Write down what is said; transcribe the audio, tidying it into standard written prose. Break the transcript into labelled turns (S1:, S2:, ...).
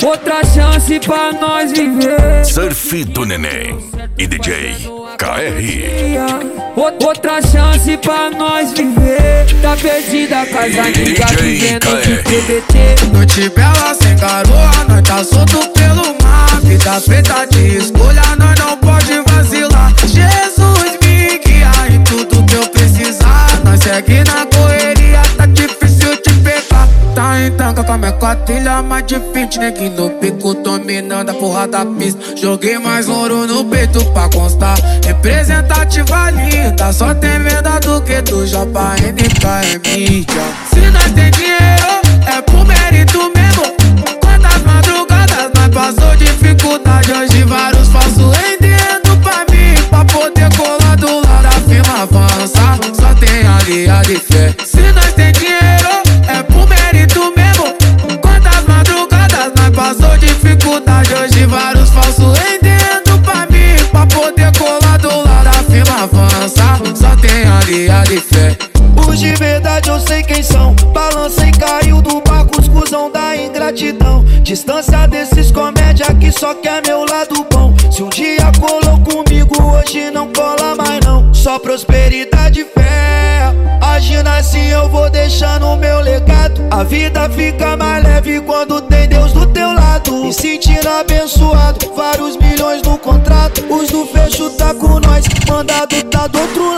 S1: outra chance pra nós viver.
S2: Surf do Neném e DJ KR.
S1: Outra chance pra nós viver. Tá perdida a casa amiga vivendo de TBT.
S3: Noite bela sem garoa, nós tá solto pelo mar. Vida feita de escolha, nós não pode vacilar. Jesus me guia em tudo que eu precisar. Nós segue na correria, tá difícil de pegar. Tá em tanca com a minha quadrilha, mais de 20 neguinho no pico, dominando a porra da pista. Joguei mais ouro no peito pra constar. Representativa linda, só tem venda do que do JNK é mídia. Se nós tem dinheiro, é pro mérito mesmo. Quantas madrugadas nós passou dificuldade, hoje vários falsos rendendo pra mim, pra poder colar do lado da firma avançar. Só tem aliado e fé. Se nós tem dinheiro, é pro mérito mesmo. Quantas madrugadas nós passou dificuldade, hoje vários falsos rendendo pra mim, pra poder colar do lado da firma avançar. Só tem aliado e fé.
S4: Os de verdade eu sei quem são. Balança e caiu do barco, os cuzão da ingratidão. Distância desses comédia que só quer meu lado bom. Se um dia colou comigo, hoje não cola mais não. Só prosperidade e fé. Agindo assim eu vou deixando o meu legado. A vida fica mais leve quando tem Deus do teu lado. Me sentindo abençoado, vários milhões no contrato. Os do fecho tá com nós, mandado tá do outro lado.